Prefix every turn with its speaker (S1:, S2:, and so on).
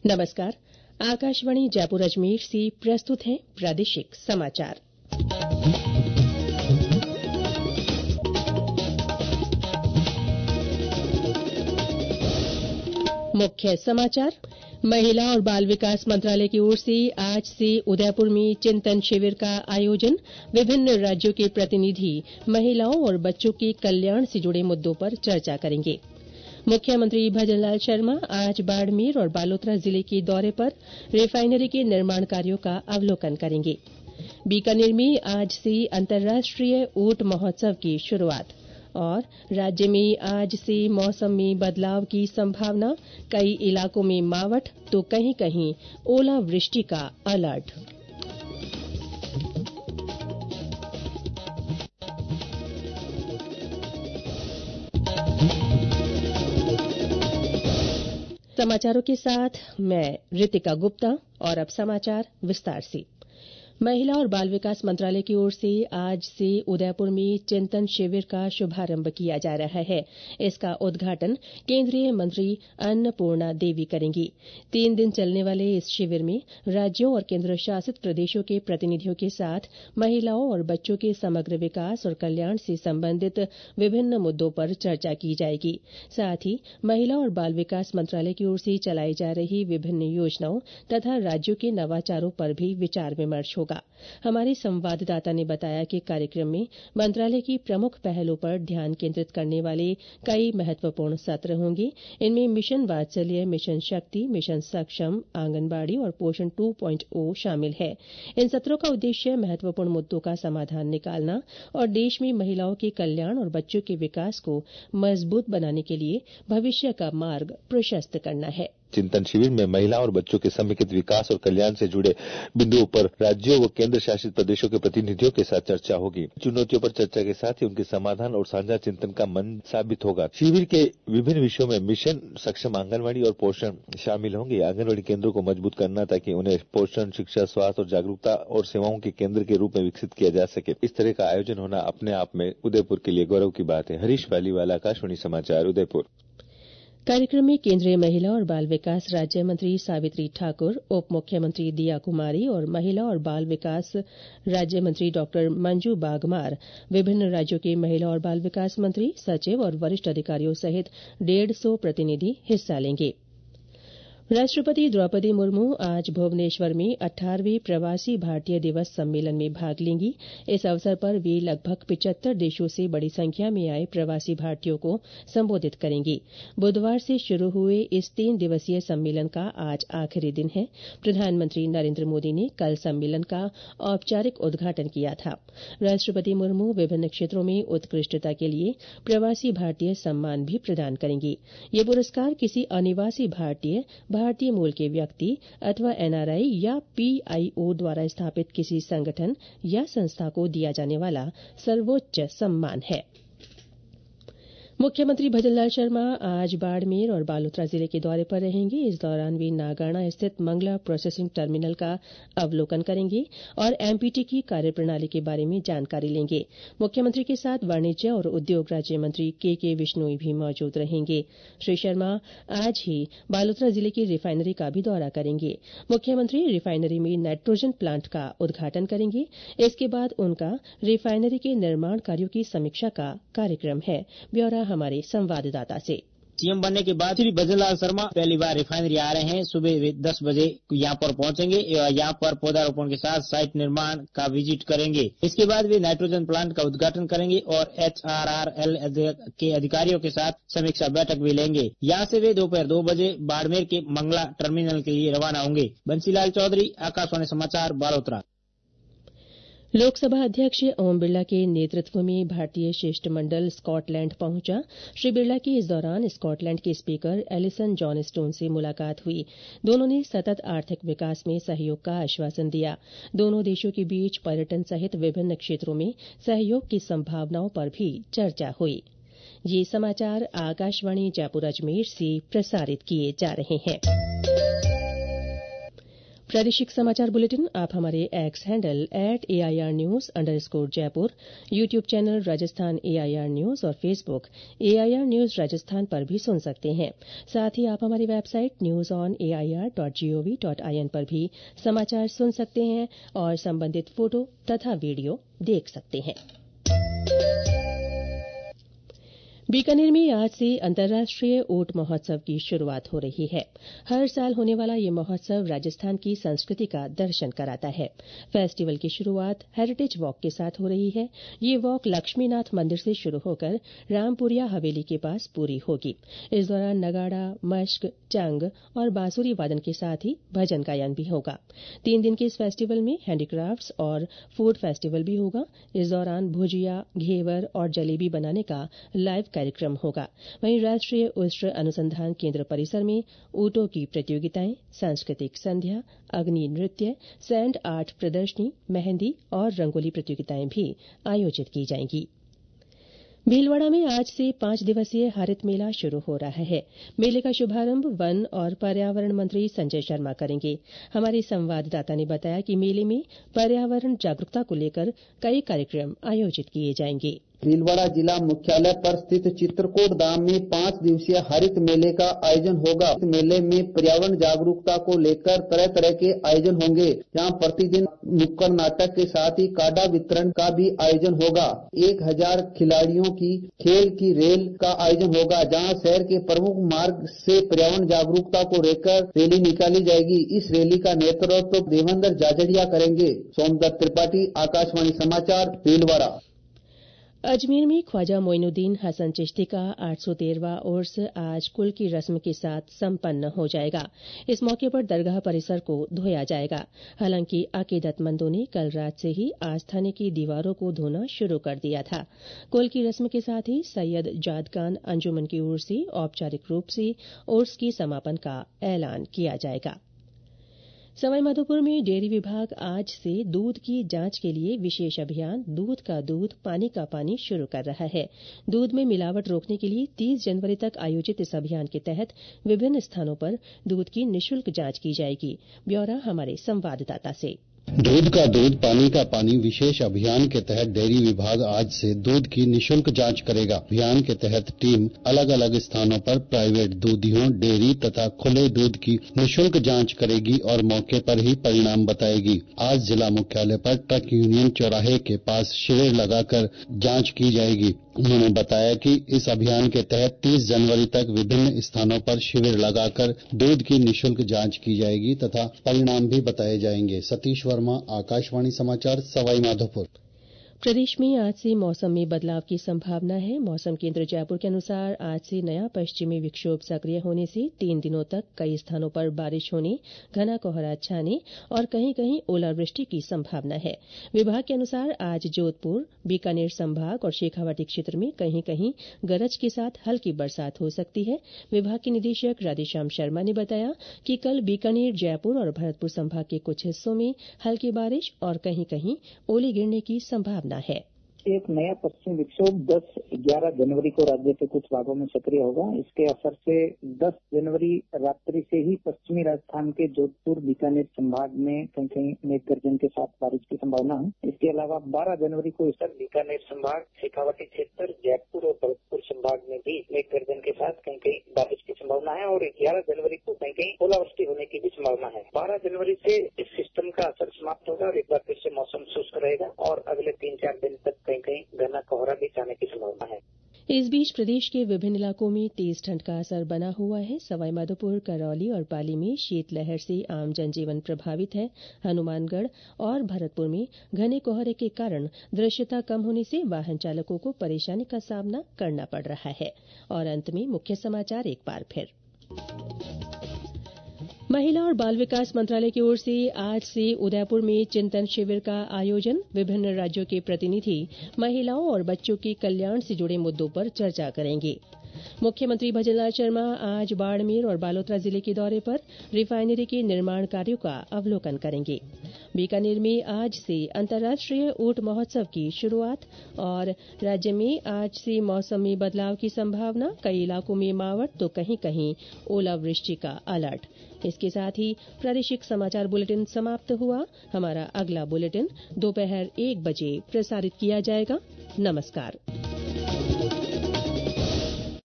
S1: नमस्कार। आकाशवाणी जयपुर अजमेर से प्रस्तुत हैं प्रादेशिक समाचार। मुख्य समाचार। महिला और बाल विकास मंत्रालय की ओर से आज से उदयपुर में चिंतन शिविर का आयोजन। विभिन्न राज्यों के प्रतिनिधि महिलाओं और बच्चों के कल्याण से जुड़े मुद्दों पर चर्चा करेंगे। मुख्यमंत्री भजनलाल शर्मा आज बाड़मेर और बालोतरा जिले के दौरे पर रिफाइनरी के निर्माण कार्यों का अवलोकन करेंगे। बीकानेर में आज से अंतर्राष्ट्रीय ऊंट महोत्सव की शुरूआत। और राज्य में आज से मौसम में बदलाव की संभावना। कई इलाकों में मावठ तो कहीं कहीं ओलावृष्टि का अलर्ट। समाचारों के साथ मैं रितिका गुप्ता। और अब समाचार विस्तार से। महिला और बाल विकास मंत्रालय की ओर से आज से उदयपुर में चिंतन शिविर का शुभारंभ किया जा रहा है। इसका उद्घाटन केंद्रीय मंत्री अन्नपूर्णा देवी करेंगी। 3 दिन चलने वाले इस शिविर में राज्यों और केंद्र शासित प्रदेशों के प्रतिनिधियों के साथ महिलाओं और बच्चों के समग्र विकास और कल्याण से संबंधित विभिन्न मुद्दों पर चर्चा की जाएगी। साथ ही महिला और बाल विकास मंत्रालय की ओर से चलाई जा रही विभिन्न योजनाओं तथा राज्यों के नवाचारों पर भी विचार विमर्श होगा। हमारे संवाददाता ने बताया कि कार्यक्रम में मंत्रालय की प्रमुख पहलों पर ध्यान केंद्रित करने वाले कई महत्वपूर्ण सत्र होंगे। इनमें मिशन वात्सल्य, मिशन शक्ति, मिशन सक्षम, आंगनबाड़ी और पोषण 2.0 शामिल है। इन सत्रों का उद्देश्य महत्वपूर्ण मुद्दों का समाधान निकालना और देश में महिलाओं के कल्याण और बच्चों के विकास को मजबूत बनाने के लिए भविष्य का मार्ग प्रशस्त करना है।
S2: चिंतन शिविर में महिला और बच्चों के समेकित विकास और कल्याण से जुड़े बिंदुओं पर राज्यों व केंद्र शासित प्रदेशों के प्रतिनिधियों के साथ चर्चा होगी। चुनौतियों पर चर्चा के साथ ही उनके समाधान और साझा चिंतन का मंच साबित होगा। शिविर के विभिन्न विषयों में मिशन सक्षम आंगनबाड़ी और पोषण शामिल होंगे। आंगनबाड़ी केंद्रों को मजबूत करना ताकि उन्हें पोषण, शिक्षा, स्वास्थ्य और जागरूकता और सेवाओं के केंद्र के रूप में विकसित किया जा सके। इस तरह का आयोजन होना अपने आप में उदयपुर के लिए गौरव की बात है। हरीश पालीवाल, आकाशवाणी समाचार, उदयपुर।
S1: कार्यक्रम में केंद्रीय महिला और बाल विकास राज्य मंत्री सावित्री ठाकुर, उप मुख्यमंत्री दिया कुमारी और महिला और बाल विकास राज्य मंत्री डॉ मंजू बागमार, विभिन्न राज्यों के महिला और बाल विकास मंत्री, सचिव और वरिष्ठ अधिकारियों सहित 150 प्रतिनिधि हिस्सा लेंगे। राष्ट्रपति द्रौपदी मुर्मू आज भुवनेश्वर में 18वें प्रवासी भारतीय दिवस सम्मेलन में भाग लेंगी। इस अवसर पर वे लगभग 75 देशों से बड़ी संख्या में आए प्रवासी भारतीयों को संबोधित करेंगी। बुधवार से शुरू हुए इस 3 दिवसीय सम्मेलन का आज आखिरी दिन है। प्रधानमंत्री नरेंद्र मोदी ने कल सम्मेलन का औपचारिक उद्घाटन किया था। राष्ट्रपति मुर्मू विभिन्न क्षेत्रों में उत्कृष्टता के लिए प्रवासी भारतीय सम्मान भी प्रदान करेंगी। ये पुरस्कार किसी अनिवासी भारतीय मूल के व्यक्ति अथवा एनआरआई या पीआईओ द्वारा स्थापित किसी संगठन या संस्था को दिया जाने वाला सर्वोच्च सम्मान है। मुख्यमंत्री भजनलाल शर्मा आज बाड़मेर और बालोतरा जिले के दौरे पर रहेंगे। इस दौरान वे नागाणा स्थित मंगला प्रोसेसिंग टर्मिनल का अवलोकन करेंगे और एमपीटी की कार्यप्रणाली के बारे में जानकारी लेंगे। मुख्यमंत्री के साथ वाणिज्य और उद्योग राज्य मंत्री के विश्नोई भी मौजूद रहेंगे। श्री शर्मा आज ही बालोतरा जिले की रिफाइनरी का भी दौरा करेंगे। मुख्यमंत्री रिफाइनरी में नाइट्रोजन प्लांट का उद्घाटन करेंगे। इसके बाद उनका रिफाइनरी के निर्माण कार्यों की समीक्षा का कार्यक्रम है। ब्यौरा हमारे संवाददाता से।
S3: सीएम बनने के बाद श्री भजनलाल शर्मा पहली बार रिफाइनरी आ रहे हैं। सुबह वे 10 बजे यहाँ पर पहुंचेंगे। यहाँ पर पौधारोपण के साथ साइट निर्माण का विजिट करेंगे। इसके बाद वे नाइट्रोजन प्लांट का उद्घाटन करेंगे और HRRL के अधिकारियों के साथ समीक्षा बैठक भी लेंगे। यहाँ से वे दोपहर 2 बजे बाड़मेर के मंगला टर्मिनल के लिए रवाना होंगे। बंसीलाल चौधरी, आकाशवाणी समाचार, बालोतरा।
S1: लोकसभा अध्यक्ष ओम बिरला के नेतृत्व में भारतीय शिष्टमंडल स्कॉटलैंड पहुंचा। श्री बिरला की इस दौरान स्कॉटलैंड के स्पीकर एलिसन जॉनस्टोन से मुलाकात हुई। दोनों ने सतत आर्थिक विकास में सहयोग का आश्वासन दिया। दोनों देशों के बीच पर्यटन सहित विभिन्न क्षेत्रों में सहयोग की संभावनाओं पर भी चर्चा हुई। ये समाचार आकाशवाणी जयपुर अजमेर से प्रसारित किए जा रहे हैं। प्रादेशिक समाचार बुलेटिन आप हमारे एक्स हैंडल @AIRnews_जयपुर, YouTube channel Rajasthan AIR news और फेसबुक AIR न्यूज राजस्थान पर भी सुन सकते हैं। साथ ही आप हमारी वेबसाइट newsonair.gov.in पर भी समाचार सुन सकते हैं और संबंधित फोटो तथा वीडियो देख सकते हैं। बीकानेर में आज से अंतर्राष्ट्रीय ऊंट महोत्सव की शुरुआत हो रही है। हर साल होने वाला ये महोत्सव राजस्थान की संस्कृति का दर्शन कराता है। फेस्टिवल की शुरुआत हेरिटेज वॉक के साथ हो रही है। ये वॉक लक्ष्मीनाथ मंदिर से शुरू होकर रामपुरिया हवेली के पास पूरी होगी। इस दौरान नगाड़ा, मश्क, चंग और बांसुरी वादन के साथ ही भजन गायन भी होगा। 3 दिन के इस फेस्टिवल में हैंडीक्राफ्ट्स और फूड फेस्टिवल भी होगा। इस दौरान भुजिया, घेवर और जलेबी बनाने का लाइव कार्यक्रम होगा। वहीं राष्ट्रीय उष्ट्र अनुसंधान केंद्र परिसर में ऊंटों की प्रतियोगिताएं, सांस्कृतिक संध्या, अग्नि नृत्य, सैंड आर्ट प्रदर्शनी, मेहंदी और रंगोली प्रतियोगिताएं भी आयोजित की जाएंगी। भीलवाड़ा में आज से 5 दिवसीय हरित मेला शुरू हो रहा है। मेले का शुभारंभ वन और पर्यावरण मंत्री संजय शर्मा करेंगे। हमारे संवाददाता ने बताया कि मेले में पर्यावरण जागरूकता को लेकर कई कार्यक्रम आयोजित किए जाएंगे।
S4: भीलवाड़ा जिला मुख्यालय पर स्थित चित्रकूट धाम में 5 दिवसीय हरित मेले का आयोजन होगा। इस मेले में पर्यावरण जागरूकता को लेकर तरह तरह के आयोजन होंगे। यहाँ प्रतिदिन नुक्कड़ नाटक के साथ ही काढ़ा वितरण का भी आयोजन होगा। 1000 खिलाड़ियों की खेल की रेल का आयोजन होगा, जहाँ शहर के प्रमुख मार्ग से पर्यावरण जागरूकता को लेकर रैली निकाली जाएगी। इस रैली का नेतृत्व देवेंद्र जाजड़िया करेंगे। सोमदत्त त्रिपाठी, आकाशवाणी समाचार, भीलवाड़ा।
S1: अजमेर में ख्वाजा मोइनुद्दीन हसन चिश्ती का 813वां उर्स आज कुल की रस्म के साथ संपन्न हो जाएगा। इस मौके पर दरगाह परिसर को धोया जाएगा। हालांकि अकीदतमंदों ने कल रात से ही आस्थाने की दीवारों को धोना शुरू कर दिया था। कुल की रस्म के साथ ही सैयद जादकान अंजुमन की ओर से औपचारिक रूप से उर्स के समापन का ऐलान किया जाएगा। सवाईमाधोपुर में डेयरी विभाग आज से दूध की जांच के लिए विशेष अभियान दूध का दूध पानी का पानी शुरू कर रहा है। दूध में मिलावट रोकने के लिए 30 जनवरी तक आयोजित इस अभियान के तहत विभिन्न स्थानों पर दूध की निःशुल्क जांच की जाएगी। ब्यौरा हमारे संवाददाता से।
S5: दूध का दूध पानी का पानी विशेष अभियान के तहत डेयरी विभाग आज से दूध की निःशुल्क जांच करेगा। अभियान के तहत टीम अलग अलग स्थानों पर प्राइवेट दूधियों, डेयरी तथा खुले दूध की निःशुल्क जांच करेगी और मौके पर ही परिणाम बताएगी। आज जिला मुख्यालय पर ट्रक यूनियन चौराहे के पास शिविर लगाकर जांच की जाएगी। उन्होंने बताया कि इस अभियान के तहत 30 जनवरी तक विभिन्न स्थानों पर शिविर लगाकर दूध की निःशुल्क जांच की जाएगी तथा परिणाम भी बताए जाएंगे। सतीश वर्मा, आकाशवाणी समाचार, सवाईमाधोपुर।
S1: प्रदेश में आज से मौसम में बदलाव की संभावना है। मौसम केंद्र जयपुर के अनुसार आज से नया पश्चिमी विक्षोभ सक्रिय होने से 3 दिनों तक कई स्थानों पर बारिश होने, घना कोहरा छाने और कहीं कहीं ओलावृष्टि की संभावना है। विभाग के अनुसार आज जोधपुर, बीकानेर संभाग और शेखावाटी क्षेत्र में कहीं कहीं गरज के साथ हल्की बरसात हो सकती है। विभाग के निदेशक राधेश्याम शर्मा ने बताया कि कल बीकानेर, जयपुर और भरतपुर संभाग के कुछ हिस्सों में हल्की बारिश और कहीं कहीं ओले गिरने की संभावना है।
S6: एक नया पश्चिम विक्षोभ 10-11 जनवरी को राज्य के कुछ भागों में सक्रिय होगा। इसके असर से 10 जनवरी रात्रि से ही पश्चिमी राजस्थान के जोधपुर, बीकानेर संभाग में कहीं कहीं मेघ गर्जन के साथ बारिश की संभावना है। इसके अलावा 12 जनवरी को इस बीकानेर संभाग, शेखावाटी क्षेत्र, जयपुर और भरतपुर संभाग में भी मेघ गर्जन के साथ कहीं कहीं बारिश की संभावना है और 11 जनवरी को कहीं कहीं ओलावृष्टि होने की भी संभावना है। 12 जनवरी से इस सिस्टम का असर समाप्त होगा और एक बार फिर से मौसम शुष्क रहेगा और अगले 3-4 दिन तक कहीं घना कोहरा भी जाने की संभावना है।
S1: इस बीच प्रदेश के विभिन्न इलाकों में तेज ठंड का असर बना हुआ है। सवाईमाधोपुर, करौली और पाली में शीतलहर से आम जनजीवन प्रभावित है। हनुमानगढ़ और भरतपुर में घने कोहरे के कारण दृश्यता कम होने से वाहन चालकों को परेशानी का सामना करना पड़ रहा है। और अंत में मुख्य समाचार एक बार फिर। महिला और बाल विकास मंत्रालय की ओर से आज से उदयपुर में चिंतन शिविर का आयोजन। विभिन्न राज्यों के प्रतिनिधि महिलाओं और बच्चों के कल्याण से जुड़े मुद्दों पर चर्चा करेंगे। मुख्यमंत्री भजनलाल शर्मा आज बाड़मेर और बालोतरा जिले के दौरे पर रिफाइनरी के निर्माण कार्यों का अवलोकन करेंगे। बीकानेर में आज से अंतर्राष्ट्रीय ऊंट महोत्सव की शुरुआत और राज्य में आज से मौसम में बदलाव की संभावना, कई इलाकों में मावठ तो कहीं कहीं ओलावृष्टि का अलर्ट। इसके साथ ही प्रादेशिक समाचार बुलेटिन समाप्त हुआ। हमारा अगला बुलेटिन दोपहर 1 बजे प्रसारित किया जाएगा। नमस्कार।